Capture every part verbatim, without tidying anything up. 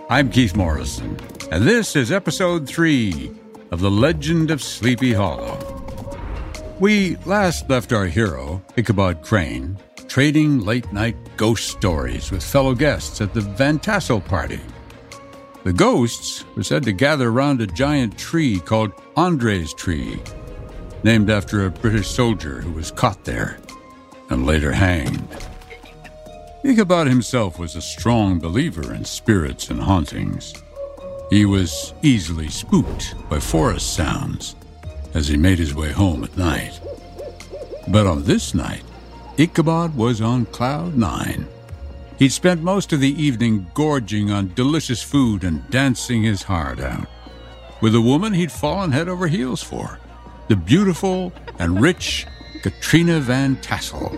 I'm Keith Morrison, and this is episode three of The Legend of Sleepy Hollow. We last left our hero, Ichabod Crane, trading late-night ghost stories with fellow guests at the Van Tassel party. The ghosts were said to gather around a giant tree called Andre's Tree, named after a British soldier who was caught there and later hanged. Ichabod himself was a strong believer in spirits and hauntings. He was easily spooked by forest sounds as he made his way home at night. But on this night, Ichabod was on cloud nine. He'd spent most of the evening gorging on delicious food and dancing his heart out with a woman he'd fallen head over heels for, the beautiful and rich Katrina Van Tassel.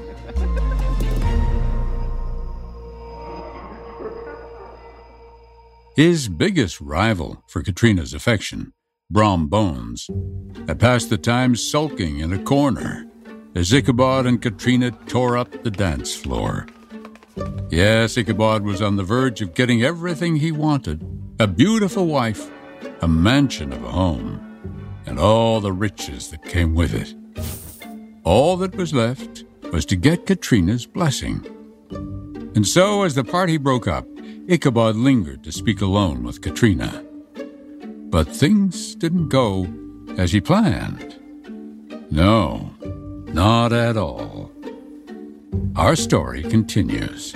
His biggest rival for Katrina's affection, Brom Bones, had passed the time sulking in a corner as Ichabod and Katrina tore up the dance floor. Yes, Ichabod was on the verge of getting everything he wanted, a beautiful wife, a mansion of a home, and all the riches that came with it. All that was left was to get Katrina's blessing. And so, as the party broke up, Ichabod lingered to speak alone with Katrina. But things didn't go as he planned. No, not at all. Our story continues.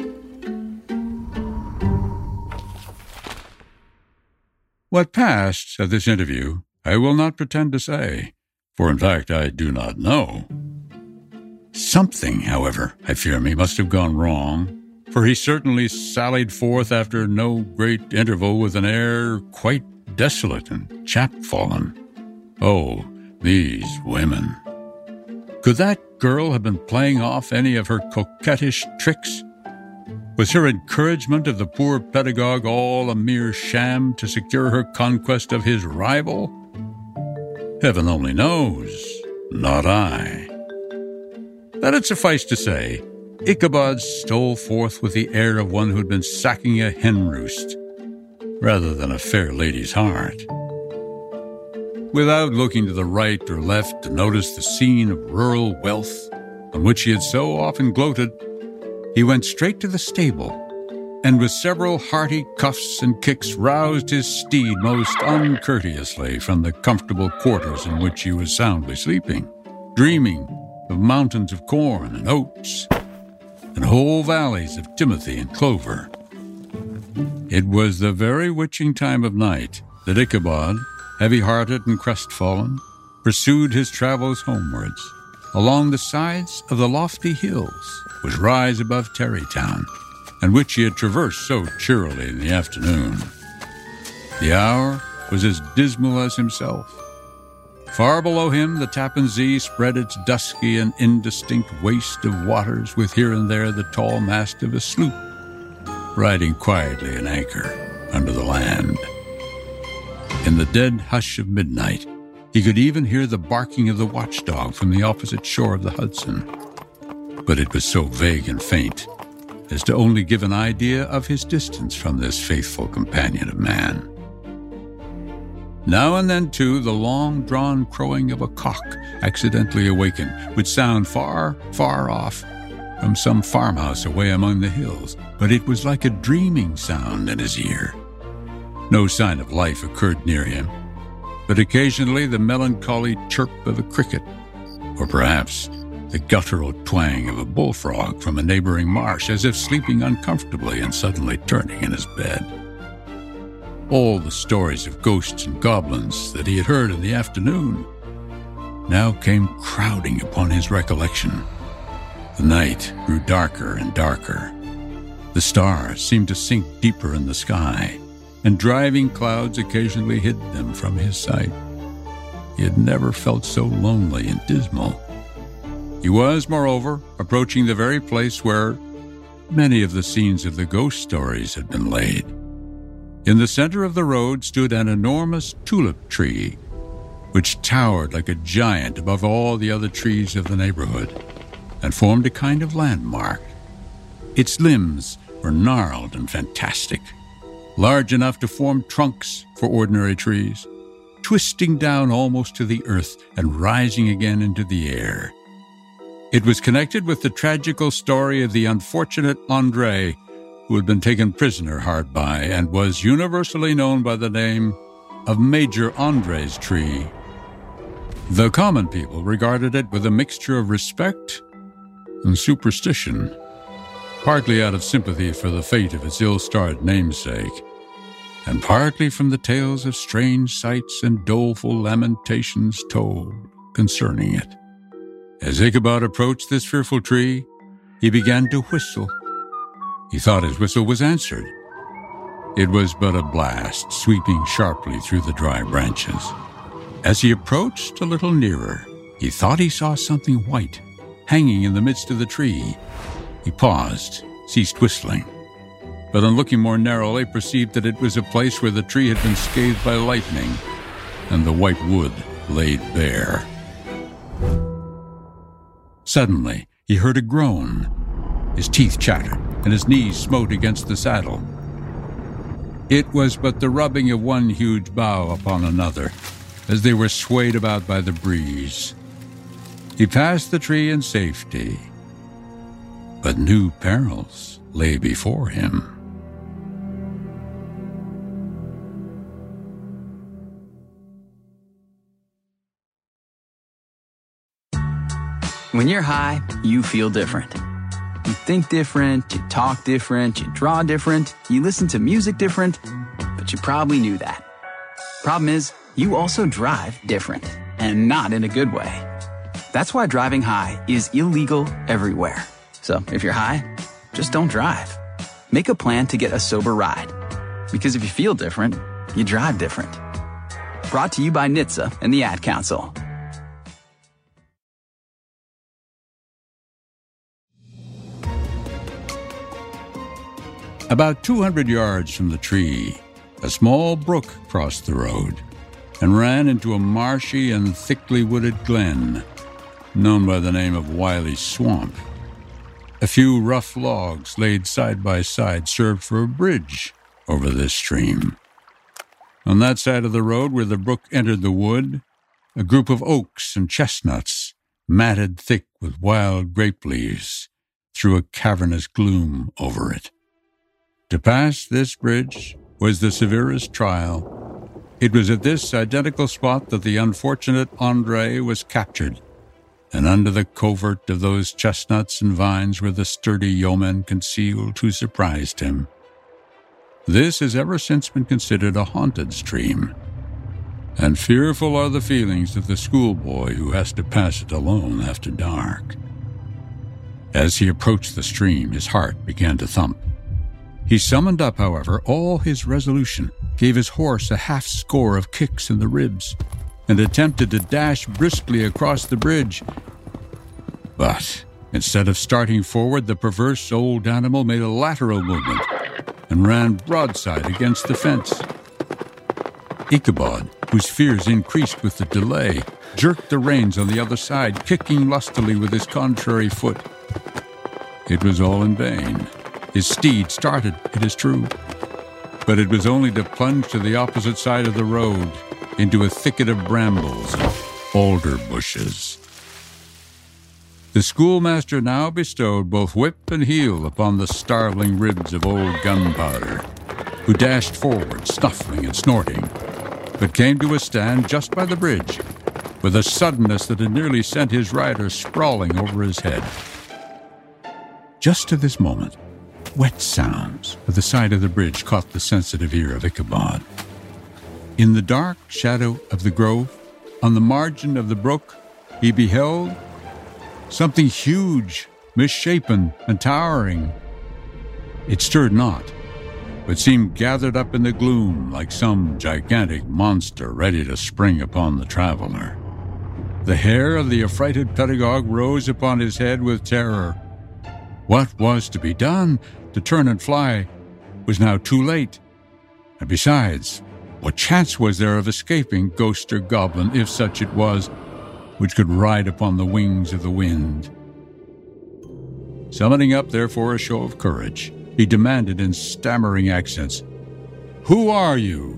What passed at this interview, I will not pretend to say, for in fact I do not know. Something, however, I fear me, must have gone wrong, for he certainly sallied forth after no great interval with an air quite desolate and chapfallen. Oh, these women. Could that girl have been playing off any of her coquettish tricks? Was her encouragement of the poor pedagogue all a mere sham to secure her conquest of his rival? Heaven only knows, not I. Let it suffice to say, Ichabod stole forth with the air of one who had been sacking a hen roost, rather than a fair lady's heart. Without looking to the right or left to notice the scene of rural wealth on which he had so often gloated, he went straight to the stable, and with several hearty cuffs and kicks roused his steed most uncourteously from the comfortable quarters in which he was soundly sleeping, dreaming of mountains of corn and oats, and whole valleys of timothy and clover. It was the very witching time of night that Ichabod, heavy-hearted and crestfallen, pursued his travels homewards, along the sides of the lofty hills which rise above Tarrytown, and which he had traversed so cheerily in the afternoon. The hour was as dismal as himself. Far below him, the Tappan Zee spread its dusky and indistinct waste of waters, with here and there the tall mast of a sloop, riding quietly an anchor under the land. In the dead hush of midnight, he could even hear the barking of the watchdog from the opposite shore of the Hudson. But it was so vague and faint as to only give an idea of his distance from this faithful companion of man. Now and then, too, the long-drawn crowing of a cock, accidentally awakened, would sound far, far off from some farmhouse away among the hills, but it was like a dreaming sound in his ear. No sign of life occurred near him, but occasionally the melancholy chirp of a cricket, or perhaps the guttural twang of a bullfrog from a neighboring marsh, as if sleeping uncomfortably and suddenly turning in his bed. All the stories of ghosts and goblins that he had heard in the afternoon now came crowding upon his recollection. The night grew darker and darker. The stars seemed to sink deeper in the sky, and driving clouds occasionally hid them from his sight. He had never felt so lonely and dismal. He was, moreover, approaching the very place where many of the scenes of the ghost stories had been laid. In the center of the road stood an enormous tulip tree, which towered like a giant above all the other trees of the neighborhood, and formed a kind of landmark. Its limbs were gnarled and fantastic, large enough to form trunks for ordinary trees, twisting down almost to the earth and rising again into the air. It was connected with the tragical story of the unfortunate André, who had been taken prisoner hard by and was universally known by the name of Major André's tree. The common people regarded it with a mixture of respect and superstition, partly out of sympathy for the fate of its ill-starred namesake, and partly from the tales of strange sights and doleful lamentations told concerning it. As Ichabod approached this fearful tree, he began to whistle. He thought his whistle was answered. It was but a blast sweeping sharply through the dry branches. As he approached a little nearer, he thought he saw something white hanging in the midst of the tree. He paused, ceased whistling, but on looking more narrowly perceived that it was a place where the tree had been scathed by lightning and the white wood laid bare. Suddenly, he heard a groan. His teeth chattered, and his knees smote against the saddle. It was but the rubbing of one huge bough upon another, as they were swayed about by the breeze. He passed the tree in safety, but new perils lay before him. When you're high, you feel different. You think different, you talk different, you draw different, you listen to music different, but you probably knew that. Problem is, you also drive different, and not in a good way. That's why driving high is illegal everywhere. So if you're high, just don't drive. Make a plan to get a sober ride. Because if you feel different, you drive different. Brought to you by N H T S A and the Ad Council. About two hundred yards from the tree, a small brook crossed the road and ran into a marshy and thickly wooded glen, known by the name of Wiley Swamp. A few rough logs laid side by side served for a bridge over this stream. On that side of the road where the brook entered the wood, a group of oaks and chestnuts, matted thick with wild grape leaves, threw a cavernous gloom over it. To pass this bridge was the severest trial. It was at this identical spot that the unfortunate André was captured, and under the covert of those chestnuts and vines were the sturdy yeomen concealed who surprised him. This has ever since been considered a haunted stream, and fearful are the feelings of the schoolboy who has to pass it alone after dark. As he approached the stream, his heart began to thump. He summoned up, however, all his resolution, gave his horse a half score of kicks in the ribs, and attempted to dash briskly across the bridge. But instead of starting forward, the perverse old animal made a lateral movement and ran broadside against the fence. Ichabod, whose fears increased with the delay, jerked the reins on the other side, kicking lustily with his contrary foot. It was all in vain. His steed started, it is true, but it was only to plunge to the opposite side of the road into a thicket of brambles and alder bushes. The schoolmaster now bestowed both whip and heel upon the starveling ribs of old Gunpowder, who dashed forward, snuffling and snorting, but came to a stand just by the bridge, with a suddenness that had nearly sent his rider sprawling over his head. Just at this moment, wet sounds at the side of the bridge caught the sensitive ear of Ichabod. In the dark shadow of the grove, on the margin of the brook, he beheld something huge, misshapen, and towering. It stirred not, but seemed gathered up in the gloom like some gigantic monster ready to spring upon the traveler. The hair of the affrighted pedagogue rose upon his head with terror. What was to be done? To turn and fly was now too late. And besides, what chance was there of escaping ghost or goblin, if such it was, which could ride upon the wings of the wind? Summoning up, therefore, a show of courage, he demanded in stammering accents, Who are you?"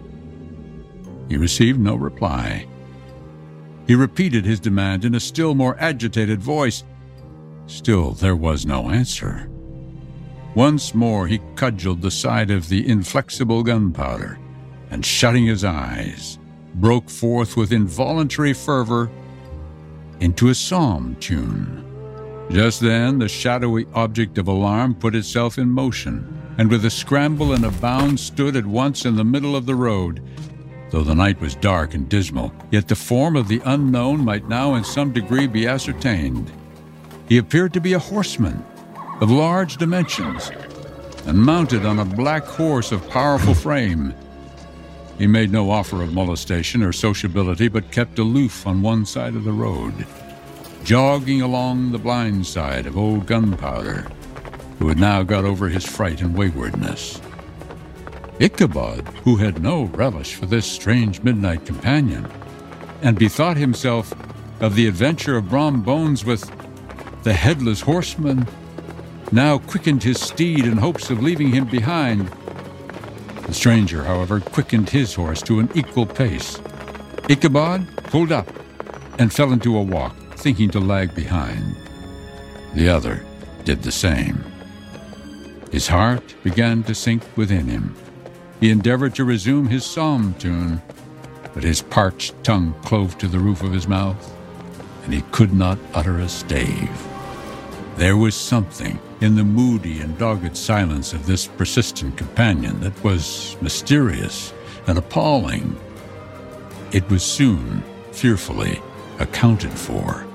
He received no reply. He repeated his demand in a still more agitated voice. Still there was no answer. Once more he cudgeled the side of the inflexible gunpowder, and shutting his eyes, broke forth with involuntary fervor into a psalm tune. Just then the shadowy object of alarm put itself in motion, and with a scramble and a bound stood at once in the middle of the road. Though the night was dark and dismal, yet the form of the unknown might now in some degree be ascertained. He appeared to be a horseman of large dimensions, and mounted on a black horse of powerful frame. He made no offer of molestation or sociability, but kept aloof on one side of the road, jogging along the blind side of old Gunpowder, who had now got over his fright and waywardness. Ichabod, who had no relish for this strange midnight companion, and bethought himself of the adventure of Brom Bones with the headless horseman, now quickened his steed in hopes of leaving him behind. The stranger, however, quickened his horse to an equal pace. Ichabod pulled up and fell into a walk, thinking to lag behind. The other did the same. His heart began to sink within him. He endeavored to resume his psalm tune, but his parched tongue clove to the roof of his mouth, and he could not utter a stave. There was something in the moody and dogged silence of this persistent companion that was mysterious and appalling. It was soon fearfully accounted for.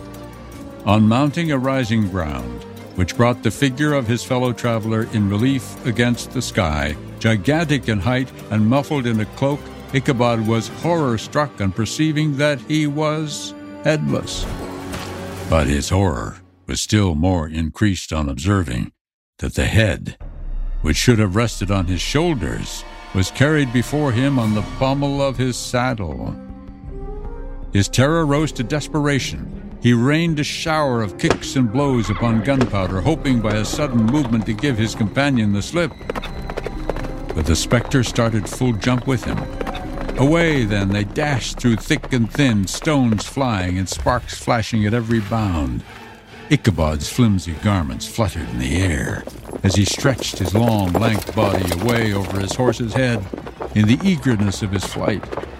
On mounting a rising ground, which brought the figure of his fellow traveler in relief against the sky, gigantic in height and muffled in a cloak, Ichabod was horror-struck on perceiving that he was headless. But his horror was still more increased on observing that the head, which should have rested on his shoulders, was carried before him on the pommel of his saddle. His terror rose to desperation. He rained a shower of kicks and blows upon Gunpowder, hoping by a sudden movement to give his companion the slip. But the spectre started full jump with him. Away then they dashed through thick and thin, stones flying and sparks flashing at every bound. Ichabod's flimsy garments fluttered in the air as he stretched his long, lank body away over his horse's head in the eagerness of his flight.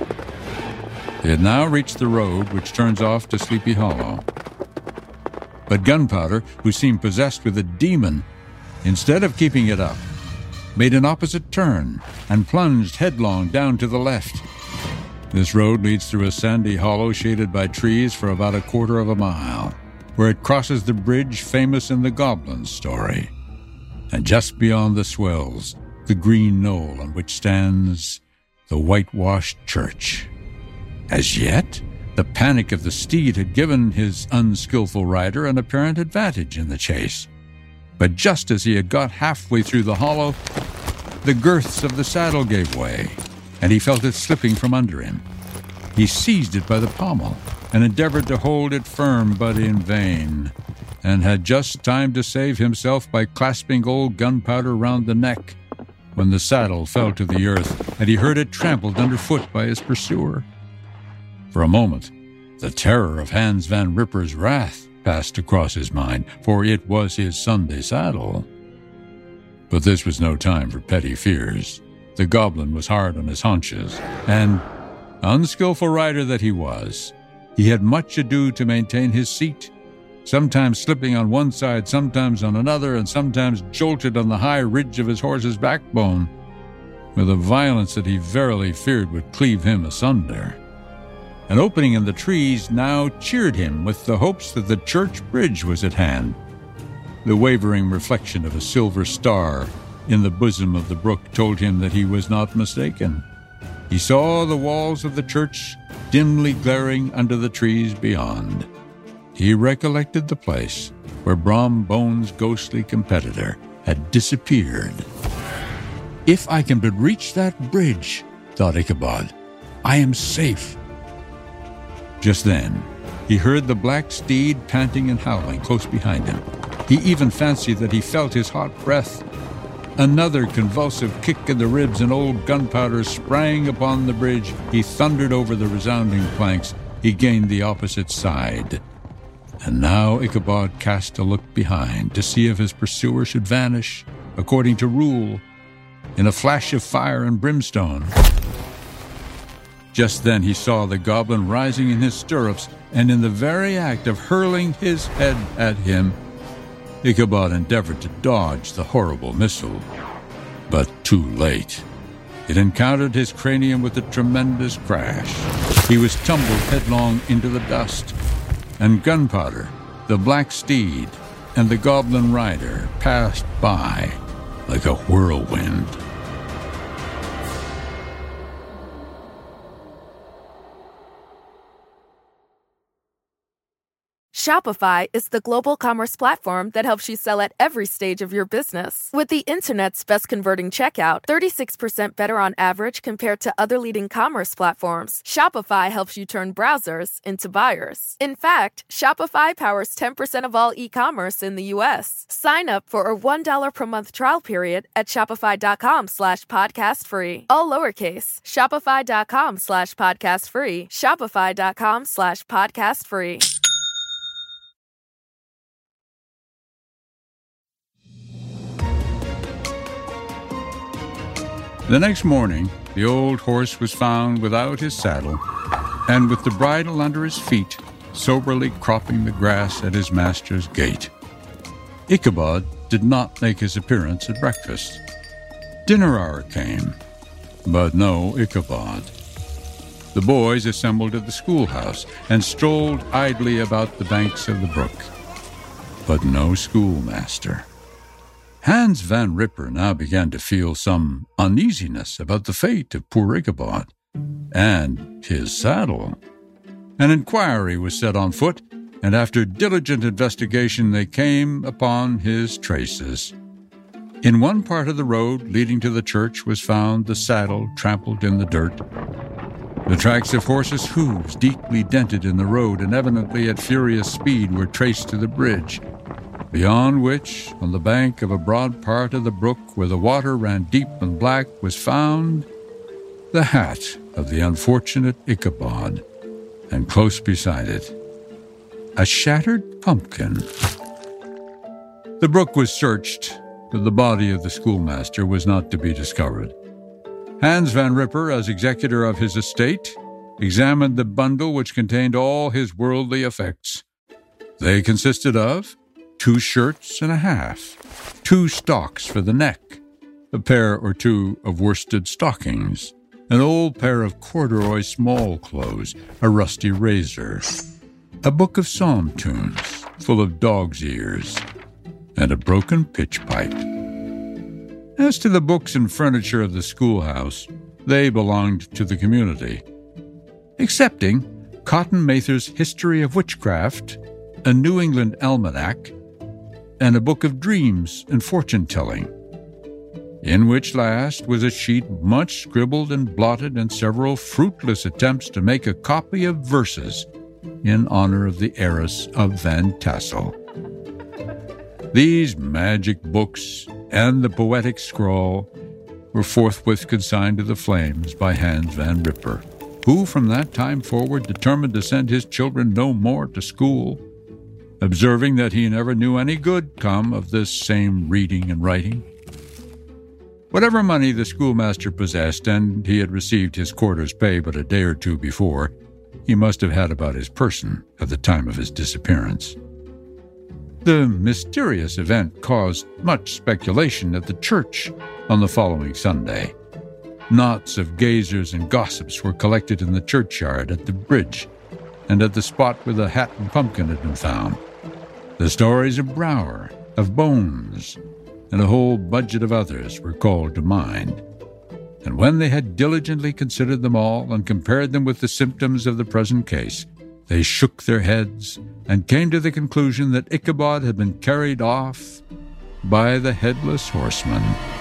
They had now reached the road which turns off to Sleepy Hollow. But Gunpowder, who seemed possessed with a demon, instead of keeping it up, made an opposite turn and plunged headlong down to the left. This road leads through a sandy hollow shaded by trees for about a quarter of a mile, where it crosses the bridge famous in the Goblin story, and just beyond the swells, the green knoll on which stands the whitewashed church. As yet, the panic of the steed had given his unskillful rider an apparent advantage in the chase. But just as he had got halfway through the hollow, the girths of the saddle gave way, and he felt it slipping from under him. He seized it by the pommel and endeavored to hold it firm, but in vain, and had just time to save himself by clasping old Gunpowder round the neck, when the saddle fell to the earth, and he heard it trampled underfoot by his pursuer. For a moment, the terror of Hans Van Ripper's wrath passed across his mind, for it was his Sunday saddle. But this was no time for petty fears. The goblin was hard on his haunches, and, unskillful rider that he was, he had much ado to maintain his seat, sometimes slipping on one side, sometimes on another, and sometimes jolted on the high ridge of his horse's backbone, with a violence that he verily feared would cleave him asunder. An opening in the trees now cheered him with the hopes that the church bridge was at hand. The wavering reflection of a silver star in the bosom of the brook told him that he was not mistaken. He saw the walls of the church dimly glaring under the trees beyond. He recollected the place where Brom Bones' ghostly competitor had disappeared. If I can but reach that bridge, thought Ichabod, I am safe. Just then, he heard the black steed panting and howling close behind him. He even fancied that he felt his hot breath. Another convulsive kick in the ribs, and old Gunpowder sprang upon the bridge. He thundered over the resounding planks. He gained the opposite side. And now Ichabod cast a look behind to see if his pursuer should vanish, according to rule, in a flash of fire and brimstone. Just then he saw the goblin rising in his stirrups, and in the very act of hurling his head at him, Ichabod endeavored to dodge the horrible missile, but too late. It encountered his cranium with a tremendous crash. He was tumbled headlong into the dust, and Gunpowder, the black steed, and the goblin rider passed by like a whirlwind. Shopify is the global commerce platform that helps you sell at every stage of your business. With the internet's best converting checkout, thirty-six percent better on average compared to other leading commerce platforms, Shopify helps you turn browsers into buyers. In fact, Shopify powers ten percent of all e-commerce in the U S. Sign up for a one dollar per month trial period at shopify.com slash podcast free. All lowercase, shopify.com slash podcast free, shopify.com slash podcast free. The next morning, the old horse was found without his saddle and with the bridle under his feet, soberly cropping the grass at his master's gate. Ichabod did not make his appearance at breakfast. Dinner hour came, but no Ichabod. The boys assembled at the schoolhouse and strolled idly about the banks of the brook, but no schoolmaster. Hans Van Ripper now began to feel some uneasiness about the fate of poor Ichabod and his saddle. An inquiry was set on foot, and after diligent investigation they came upon his traces. In one part of the road leading to the church was found the saddle trampled in the dirt. The tracks of horses' hooves, deeply dented in the road and evidently at furious speed, were traced to the bridge, beyond which, on the bank of a broad part of the brook where the water ran deep and black, was found the hat of the unfortunate Ichabod, and close beside it, a shattered pumpkin. The brook was searched, but the body of the schoolmaster was not to be discovered. Hans Van Ripper, as executor of his estate, examined the bundle which contained all his worldly effects. They consisted of two shirts and a half, two stocks for the neck, a pair or two of worsted stockings, an old pair of corduroy small clothes, a rusty razor, a book of psalm tunes full of dog's ears, and a broken pitch pipe. As to the books and furniture of the schoolhouse, they belonged to the community, excepting Cotton Mather's History of Witchcraft, a New England Almanac, and a book of dreams and fortune-telling, in which last was a sheet much scribbled and blotted and several fruitless attempts to make a copy of verses in honor of the heiress of Van Tassel. These magic books and the poetic scrawl were forthwith consigned to the flames by Hans Van Ripper, who from that time forward determined to send his children no more to school, observing that he never knew any good come of this same reading and writing. Whatever money the schoolmaster possessed, and he had received his quarter's pay but a day or two before, he must have had about his person at the time of his disappearance. The mysterious event caused much speculation at the church on the following Sunday. Knots of gazers and gossips were collected in the churchyard, at the bridge, and at the spot where the hat and pumpkin had been found. The stories of Brower, of Bones, and a whole budget of others were called to mind. And when they had diligently considered them all and compared them with the symptoms of the present case, they shook their heads and came to the conclusion that Ichabod had been carried off by the headless horseman.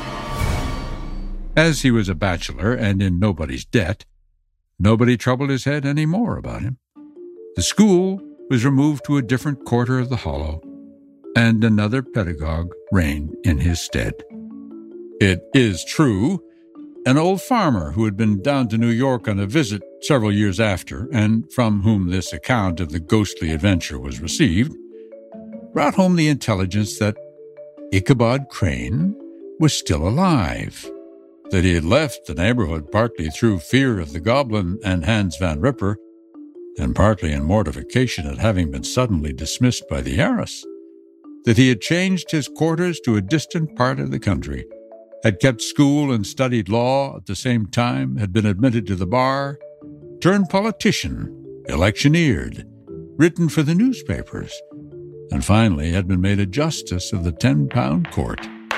As he was a bachelor and in nobody's debt, nobody troubled his head any more about him. The school was removed to a different quarter of the hollow, and another pedagogue reigned in his stead. It is true, an old farmer who had been down to New York on a visit several years after, and from whom this account of the ghostly adventure was received, brought home the intelligence that Ichabod Crane was still alive, that he had left the neighborhood partly through fear of the goblin and Hans Van Ripper, and partly in mortification at having been suddenly dismissed by the heiress, that he had changed his quarters to a distant part of the country, had kept school and studied law at the same time, had been admitted to the bar, turned politician, electioneered, written for the newspapers, and finally had been made a justice of the ten-pound court.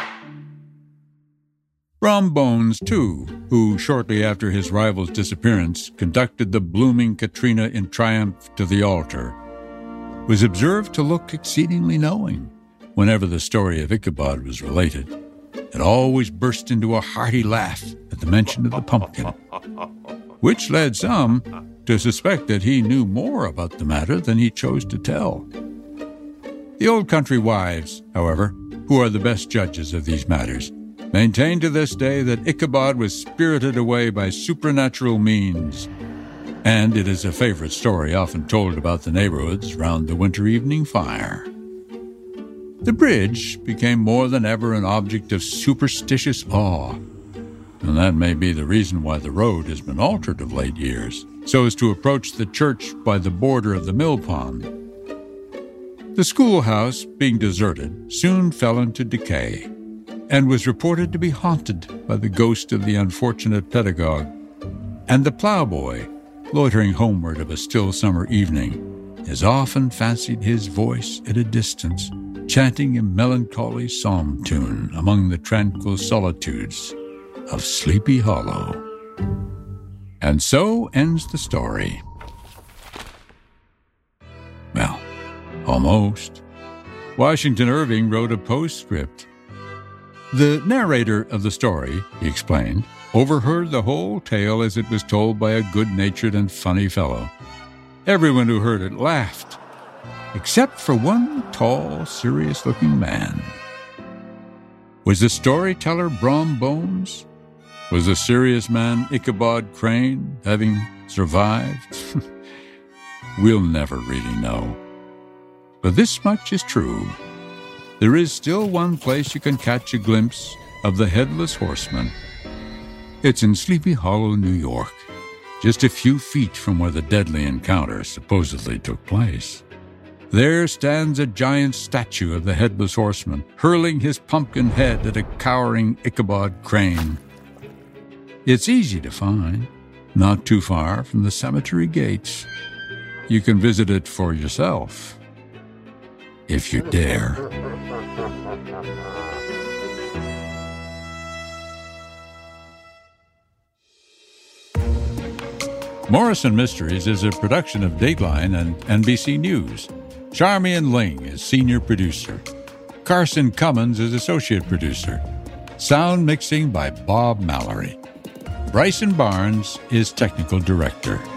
Brom Bones, too, who shortly after his rival's disappearance conducted the blooming Katrina in triumph to the altar, was observed to look exceedingly knowing whenever the story of Ichabod was related, and always burst into a hearty laugh at the mention of the pumpkin, which led some to suspect that he knew more about the matter than he chose to tell. The old country wives, however, who are the best judges of these matters, maintain to this day that Ichabod was spirited away by supernatural means, and it is a favorite story often told about the neighborhoods round the winter evening fire. The bridge became more than ever an object of superstitious awe, and that may be the reason why the road has been altered of late years, so as to approach the church by the border of the mill pond. The schoolhouse, being deserted, soon fell into decay, and was reported to be haunted by the ghost of the unfortunate pedagogue, and the ploughboy, loitering homeward of a still summer evening, has often fancied his voice at a distance, chanting a melancholy psalm tune among the tranquil solitudes of Sleepy Hollow. And so ends the story. Well, almost. Washington Irving wrote a postscript. The narrator of the story, he explained, overheard the whole tale as it was told by a good-natured and funny fellow. Everyone who heard it laughed, except for one tall, serious-looking man. Was the storyteller Brom Bones? Was the serious man Ichabod Crane, having survived? We'll never really know. But this much is true. There is still one place you can catch a glimpse of the Headless Horseman. It's in Sleepy Hollow, New York, just a few feet from where the deadly encounter supposedly took place. There stands a giant statue of the Headless Horseman, hurling his pumpkin head at a cowering Ichabod Crane. It's easy to find, not too far from the cemetery gates. You can visit it for yourself, if you dare. Morrison Mysteries is a production of Dateline and N B C News. Charmian Ling is senior producer. Carson Cummins is associate producer. Sound mixing by Bob Mallory. Bryson Barnes is technical director.